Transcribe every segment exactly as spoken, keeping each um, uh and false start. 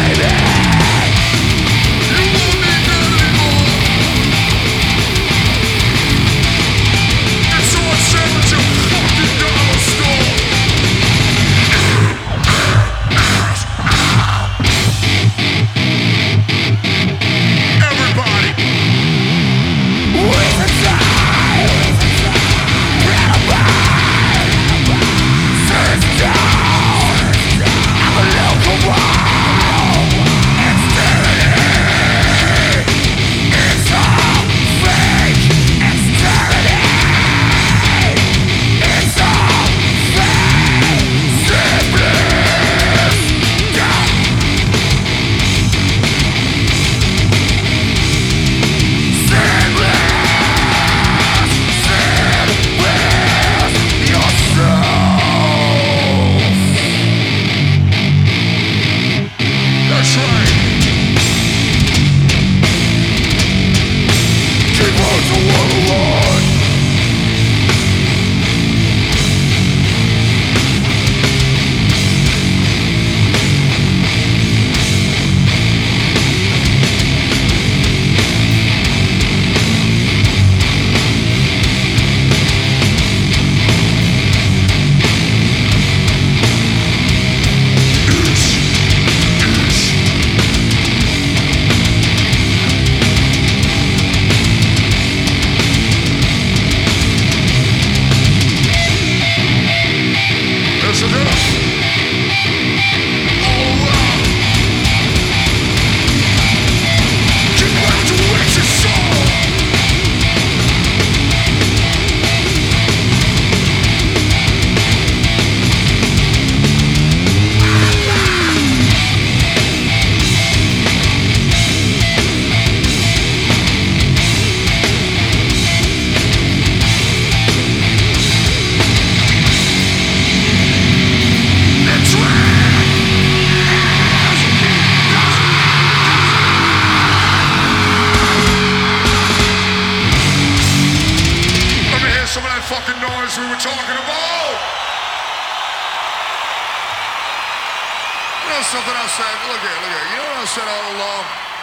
something I said. Look here, look here. You know what I said all along?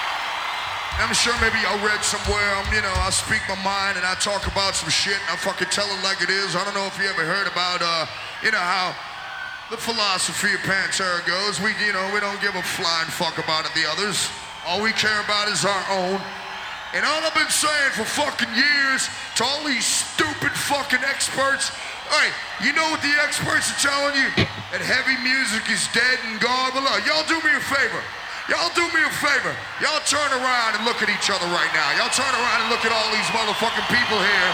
I'm sure maybe I read somewhere, um, you know, I speak my mind and I talk about some shit and I fucking tell it like it is. I don't know if you ever heard about, uh, you know, how the philosophy of Pantera goes. We, you know, we don't give a flying fuck about it, the others. All we care about is our own. And all I've been saying for fucking years to all these stupid fucking experts, hey, you know what the experts are telling you? That heavy music is dead and gone. But look, y'all do me a favor. Y'all do me a favor. Y'all turn around and look at each other right now. Y'all turn around and look at all these motherfucking people here.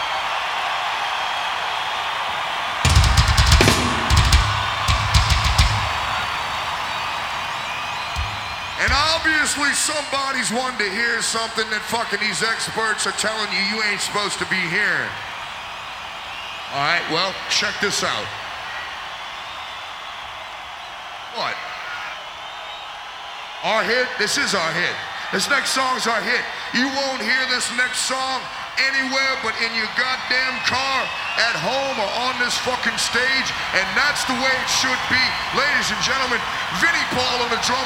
And obviously somebody's wanting to hear something that fucking these experts are telling you you ain't supposed to be hearing. All right, well, check this out. What? Our hit? This is our hit. This next song's our hit. You won't hear this next song anywhere but in your goddamn car, at home, or on this fucking stage, and that's the way it should be. Ladies and gentlemen, Vinnie Paul on the drums.